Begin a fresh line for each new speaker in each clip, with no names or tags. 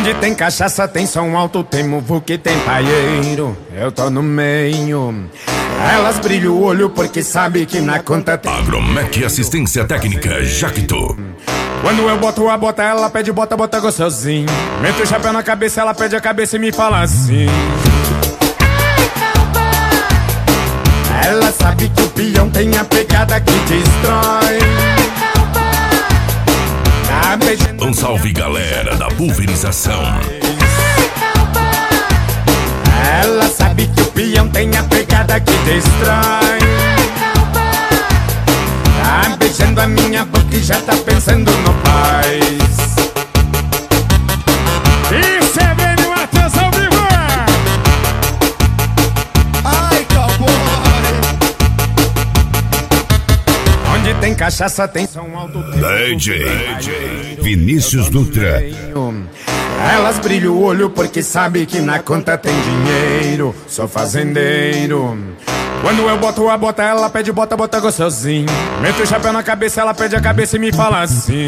Onde tem cachaça, tem som alto, tem muvuca, tem paieiro. Eu tô no meio. Elas brilham o olho porque sabe que na conta tem.
Agromec Assistência Técnica Jacto.
Quando eu boto a bota, ela pede bota, bota gostosinho. Meto o chapéu na cabeça, ela pede a cabeça e me fala assim. Ela sabe que o peão tem a pegada que destrói.
Um salve galera da pulverização.
Ela sabe que o peão tem a pegada que destrói. Tá beijando a minha boca e já tá pensando no paz. Isso é bem no Matheus ao vivo.
Ai, cowboy.
Onde tem cachaça tem som alto.
DJ Vinícius Dutra.
Elas brilham o olho porque sabe que na conta tem dinheiro. Sou fazendeiro. Quando eu boto a bota, ela pede bota, bota gostosinho. Meto o chapéu na cabeça, ela pede a cabeça e me fala assim.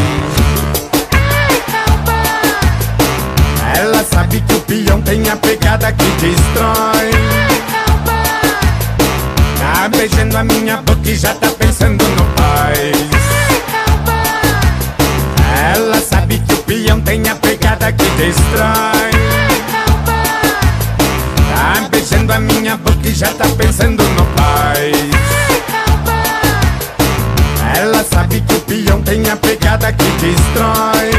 Ela sabe que o peão tem a pegada que destrói. Tá beijando a minha boca e já tá pensando no paz. Ela sabe que o peão tem a pegada que destrói. Tá beijando a minha boca e já tá pensando no paz. Ela sabe que o peão tem a pegada que destrói.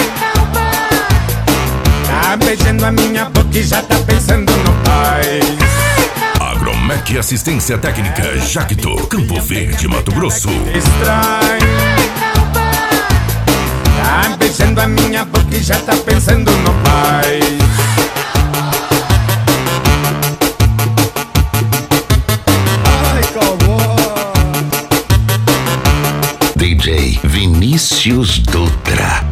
Tá beijando a minha boca e já tá pensando no paz.
Agromec Assistência Técnica Jacto, Campo Verde, Mato Grosso.
Destrói. Tá beijando a minha boca e já tá pensando no paz.
Ai, cowboy.
DJ Vinícius Dutra.